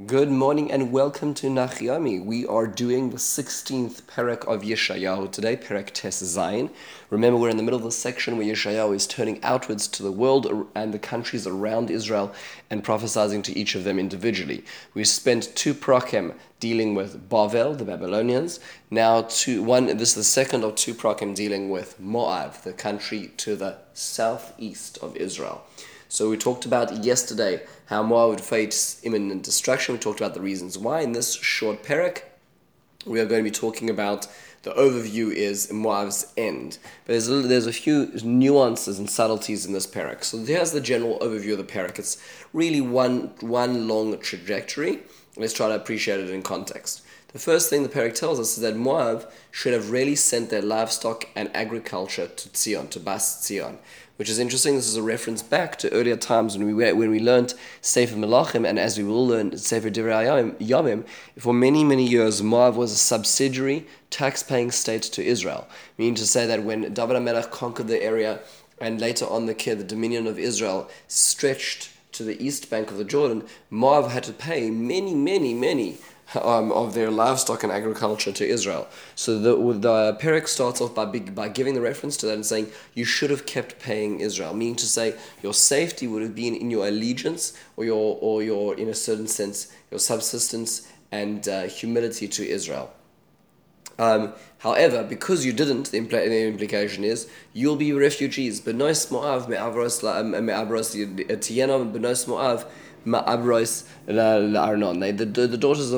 Good morning and welcome to Nachiami. We are doing the 16th Perek of Yeshayahu today, Perek Tes Zayin. Remember, we're in the middle of the section where Yeshayahu is turning outwards to the world and the countries around Israel and prophesying to each of them individually. We spent two Prakim dealing with Bavel, the Babylonians. Now, this is the second of two Prakim dealing with Moab, the country to the southeast of Israel. So we talked about yesterday how Moab would face imminent destruction. We talked about the reasons why. In this short perek, we are going to be talking about the overview is Moab's end. But there's a few nuances and subtleties in this perek. So here's the general overview of the perek. It's really one long trajectory. Let's try to appreciate it in context. The first thing the perek tells us is that Moab should have really sent their livestock and agriculture to Tzion, to Bas Tzion, which is interesting. This is a reference back to earlier times when we learned Sefer Melachim, and as we will learn Sefer Divrei Yamim. For many years, Moab was a subsidiary, tax-paying state to Israel, meaning to say that when David HaMelech conquered the area, and later on the dominion of Israel stretched to the east bank of the Jordan, Moab had to pay many of their livestock and agriculture to Israel. So the perek starts off by giving the reference to that and saying you should have kept paying Israel, meaning to say your safety would have been in your allegiance or your in a certain sense your subsistence and humility to Israel. However, because you didn't, the implication is you'll be refugees. Benois Moav me'avros tiyena benois Moav ma'abros la'arnon. The daughters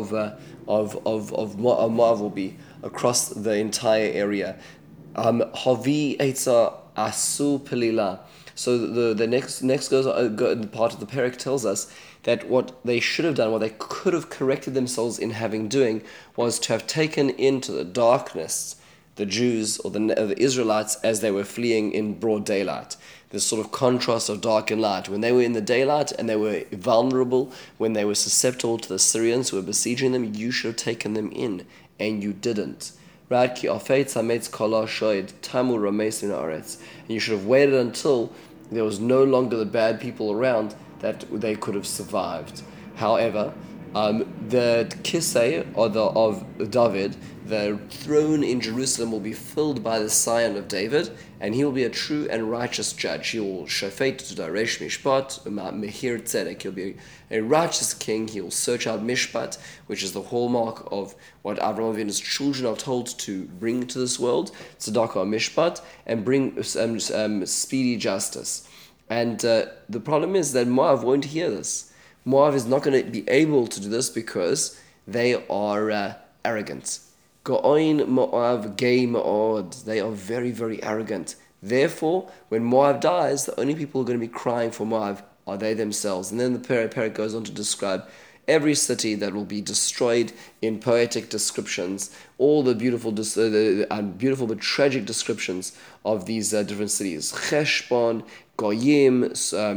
of Moav will be across the entire area. Havi etza asu pelila. So the next part of the perek tells us that what they should have done, what they could have corrected themselves in having doing, was to have taken into the darkness the Jews or the Israelites as they were fleeing in broad daylight. This sort of contrast of dark and light. When they were in the daylight and they were vulnerable, when they were susceptible to the Syrians who were besieging them, you should have taken them in, and you didn't. Right? And you should have waited until there was no longer the bad people around that they could have survived. However, the kisei of David, the throne in Jerusalem, will be filled by the scion of David, and he will be a true and righteous judge. He will shafet to daresh mishpat, mehir tzedek. He'll be a righteous king. He will search out mishpat, which is the hallmark of what Avraham Avinu's children are told to bring to this world, tzedakah mishpat, and bring speedy justice. And the problem is that Moab won't hear this. Moab is not going to be able to do this because they are arrogant. Go'oin Moab gay Mo'od. They are very arrogant. Therefore, when Moab dies, the only people who are going to be crying for Moab are they themselves. And then the perek goes on to describe every city that will be destroyed in poetic descriptions, all the beautiful but tragic descriptions of these different cities. Cheshbon, Goyim,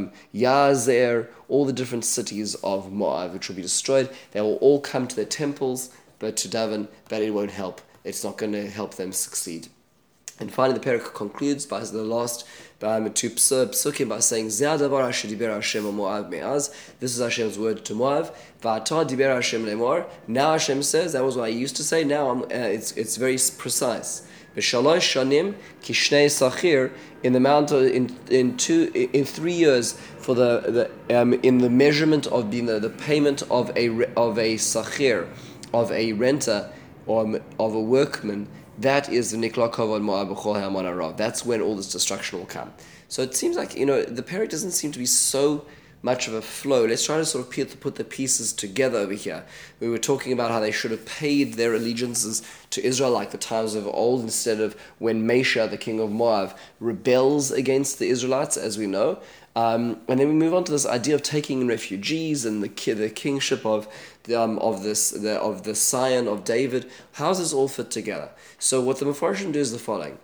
Yazer, all the different cities of Moab which will be destroyed. They will all come to their temples, but to daven, but it won't help. It's not going to help them succeed. And finally, the perek concludes by the last two psukim by saying, "Zeh hadavar asher diber Hashem Moab me'az." This is Hashem's word to Moab. Va'ata diber Hashem lemor. Now Hashem says, that was what I used to say. Now it's very precise. B'shalosh shanim kishnei sachir, in the mountain in 3 years for in the measurement of being the payment of a sachir, of a renter or of a workman. That is the Nikla Kavod Moab B'chol Ha'amon Harav. That's when all this destruction will come. So it seems like, the perek doesn't seem to be so much of a flow. Let's try to sort of put the pieces together over here. We were talking about how they should have paid their allegiances to Israel like the times of old, instead of when Mesha, the king of Moab, rebels against the Israelites, as we know. And then we move on to this idea of taking in refugees and the kingship of the scion of David. How does this all fit together? So what the Mefarshim do is the following.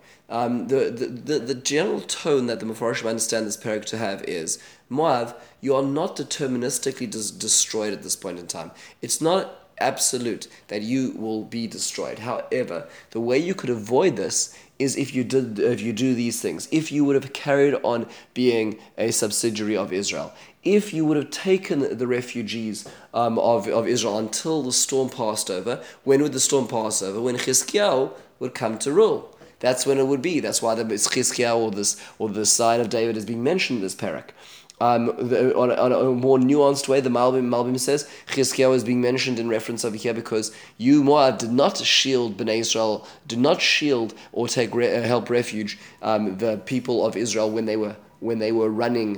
The general tone that the Mefarshim understand this perek to have is, Moab, you are not deterministically destroyed at this point in time. It's not absolute that you will be destroyed. However, the way you could avoid this is if you do these things. If you would have carried on being a subsidiary of Israel, if you would have taken the refugees of Israel until the storm passed over, when would the storm pass over? When Chizkiyahu would come to rule. That's when it would be. That's why the Chizkiyahu or the sign of David is being mentioned in this parak. On a more nuanced way, the Malbim says Chizkiyahu is being mentioned in reference over here because you, Moab, did not shield Bnei Israel, did not shield or take help refuge the people of Israel when they were running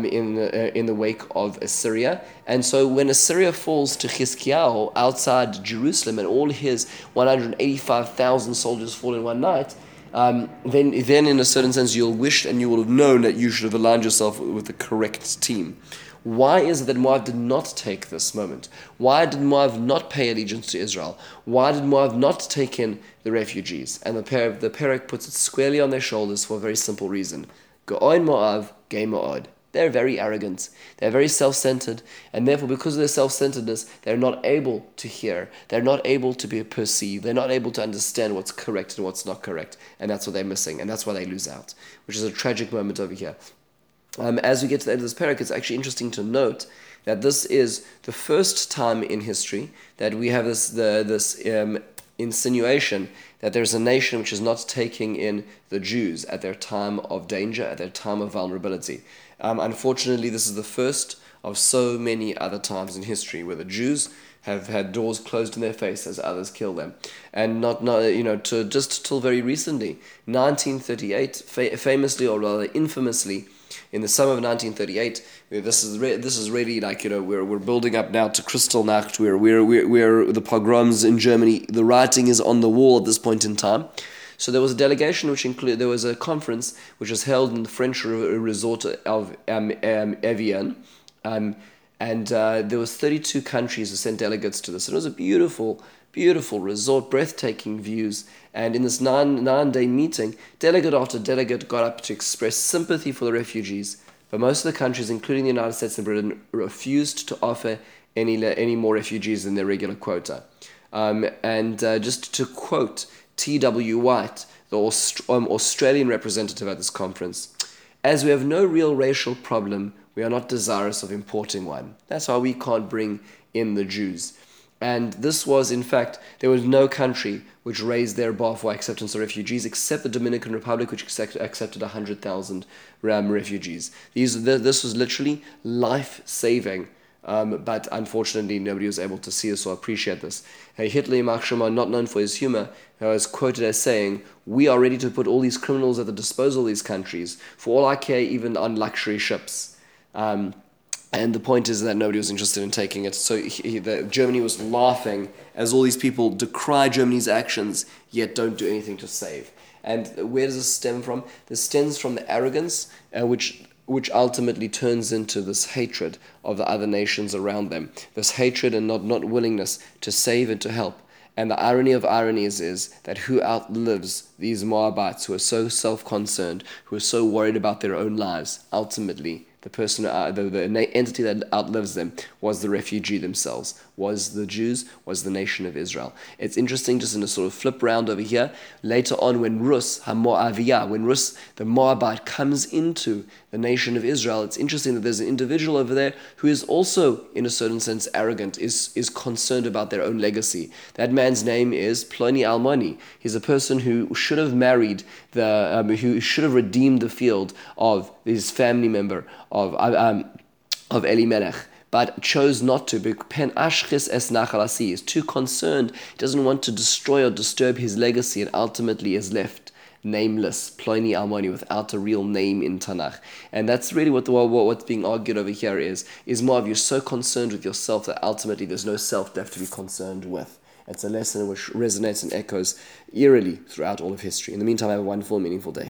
in the wake of Assyria. And so when Assyria falls to Chizkiyahu outside Jerusalem and all his 185,000 soldiers fall in one night, then in a certain sense you'll wish and you will have known that you should have aligned yourself with the correct team. Why is it that Moab did not take this moment? Why did Moab not pay allegiance to Israel? Why did Moab not take in the refugees? And the Perek puts it squarely on their shoulders for a very simple reason. Go'oin Moab, Gei Mo'od. They're very arrogant. They're very self-centered. And therefore, because of their self-centeredness, they're not able to hear. They're not able to be perceived. They're not able to understand what's correct and what's not correct. And that's what they're missing. And that's why they lose out, which is a tragic moment over here. As we get to the end of this parak, it's actually interesting to note that this is the first time in history that we have this insinuation that there's a nation which is not taking in the Jews at their time of danger, at their time of vulnerability. Unfortunately, this is the first of so many other times in history where the Jews have had doors closed in their face as others kill them, and to just till very recently, 1938, famously or rather infamously, in the summer of 1938, this is really like we're building up now to Kristallnacht, where the pogroms in Germany, the writing is on the wall at this point in time. So there was a delegation there was a conference which was held in the French resort of Evian, and there was 32 countries who sent delegates to this. It was a beautiful resort, breathtaking views, and in this nine-day meeting, delegate after delegate got up to express sympathy for the refugees, but most of the countries, including the United States and Britain, refused to offer any more refugees than their regular quota. Just to quote T.W. White, the Australian representative at this conference, "As we have no real racial problem, we are not desirous of importing one. That's why we can't bring in the Jews." And this was, in fact, there was no country which raised their bar for acceptance of refugees except the Dominican Republic, which accepted 100,000 refugees. This was literally life-saving. But unfortunately, nobody was able to see this or appreciate this. Hitler, Yimach Shema, not known for his humor, was quoted as saying, "We are ready to put all these criminals at the disposal of these countries, for all I care, even on luxury ships." And the point is that nobody was interested in taking it. So Germany was laughing as all these people decry Germany's actions, yet don't do anything to save. And where does this stem from? This stems from the arrogance, which ultimately turns into this hatred of the other nations around them. This hatred and not willingness to save and to help. And the irony of ironies is that who outlives these Moabites who are so self-concerned, who are so worried about their own lives? Ultimately, the entity that outlives them was the refugee themselves, was the Jews, was the nation of Israel. It's interesting, just in a sort of flip round over here, later on when Rus, the Moabite, comes into the nation of Israel, it's interesting that there's an individual over there who is also, in a certain sense, arrogant, is concerned about their own legacy. That man's name is Ploni Almoni. He's a person who should have married who should have redeemed the field of his family member of Elimelech, but chose not to. Pen ashchis es nachalasi, is too concerned. He doesn't want to destroy or disturb his legacy, and ultimately is left nameless, Ploni Almoni, without a real name in Tanakh. And that's really what's being argued over here is Moab, you're so concerned with yourself that ultimately there's no self left to be concerned with. It's a lesson which resonates and echoes eerily throughout all of history. In the meantime, have a wonderful, meaningful day.